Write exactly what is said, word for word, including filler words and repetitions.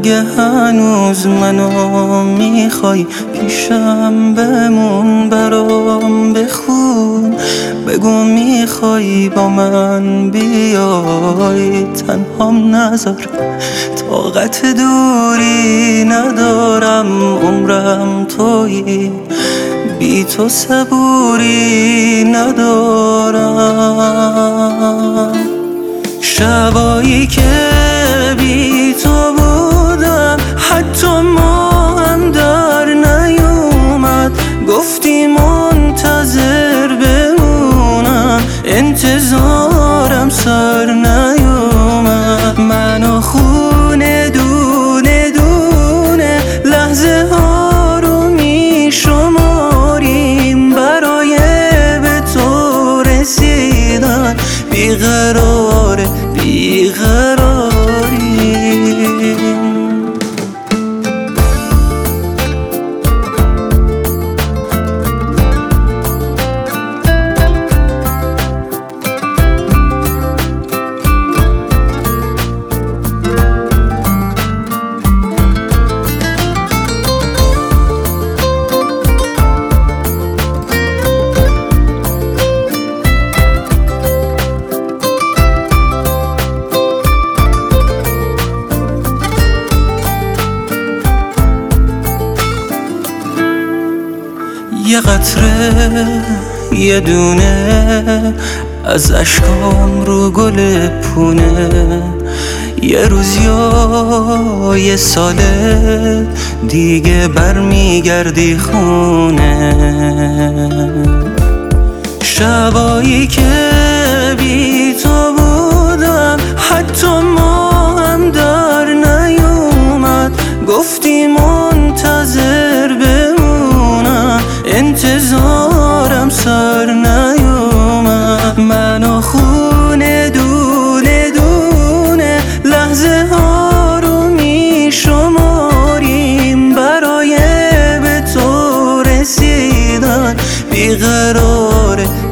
اگه هنوز منو میخوای پیشم بمون، برام بخون، بگو میخوای با من بیای، تنهام نذار، طاقت دوری ندارم، عمرم تویی، بی تو صبوری ندارم. شبایی که بی تو بودم حتی ماهم در نیومد، گفتی منتظر بمونم، انتظارم سر نیومد. منو خونه دونه دونه لحظه ها رو می شماریم، برای به تو رسیدن بیقراره بیقراریم. یه قطره یه دونه از اشکام رو گل پونه، یه روز یا یه ساله دیگه برمیگردی خونه. شبایی که بی تو بودم حتی ماهم در نیومد، گفتی منتظر بمونم، انتظارم سر نیومد. منو خونه دونه دونه لحظه ها رو می شماریم، برای به تو رسیدن بیقراره